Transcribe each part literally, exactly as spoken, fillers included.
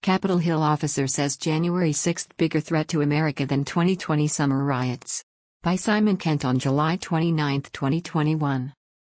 Capitol Hill officer says January sixth bigger threat to America than twenty twenty summer riots. By Simon Kent on July twenty-ninth, twenty twenty-one.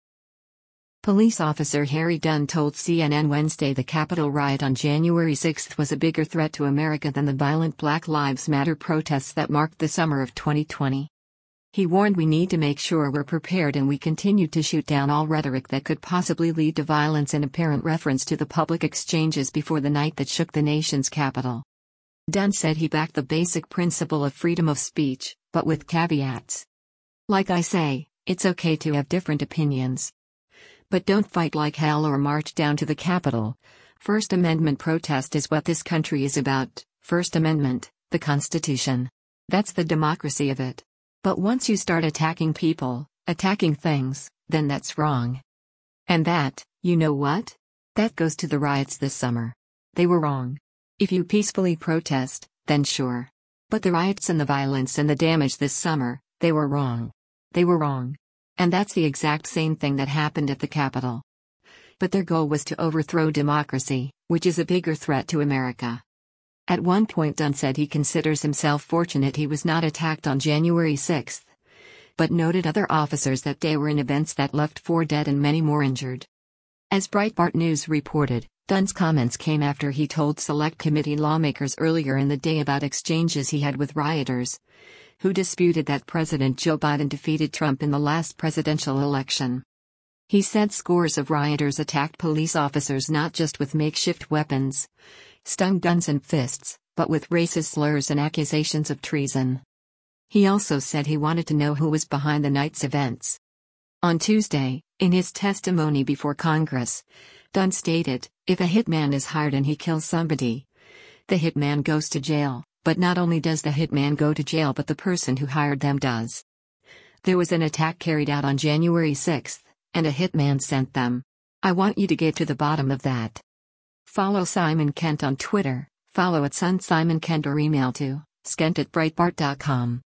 Police officer Harry Dunn told C N N Wednesday the Capitol riot on January sixth was a bigger threat to America than the violent Black Lives Matter protests that marked the summer of twenty twenty. He warned we need to make sure we're prepared, and we continued to shoot down all rhetoric that could possibly lead to violence, in apparent reference to the public exchanges before the night that shook the nation's capital. Dunn said he backed the basic principle of freedom of speech, but with caveats. Like I say, it's okay to have different opinions. But don't fight like hell or march down to the Capitol. First Amendment protest is what this country is about. First Amendment, the Constitution. That's the democracy of it. But once you start attacking people, attacking things, then that's wrong. And that, you know what? That goes to the riots this summer. They were wrong. If you peacefully protest, then sure. But the riots and the violence and the damage this summer, they were wrong. They were wrong. And that's the exact same thing that happened at the Capitol. But their goal was to overthrow democracy, which is a bigger threat to America. At one point Dunn said he considers himself fortunate he was not attacked on January sixth. But noted other officers that day were in events that left four dead and many more injured. As Breitbart News reported, Dunn's comments came after he told Select Committee lawmakers earlier in the day about exchanges he had with rioters, who disputed that President Joe Biden defeated Trump in the last presidential election. He said scores of rioters attacked police officers not just with makeshift weapons, stun guns and fists, but with racist slurs and accusations of treason. He also said he wanted to know who was behind the night's events. On Tuesday, in his testimony before Congress, Dunn stated, "If a hitman is hired and he kills somebody, the hitman goes to jail, but not only does the hitman go to jail but the person who hired them does. There was an attack carried out on January sixth, and a hitman sent them. I want you to get to the bottom of that." Follow Simon Kent on Twitter, follow at Sun Simon Kent or email to skent at breitbart dot com.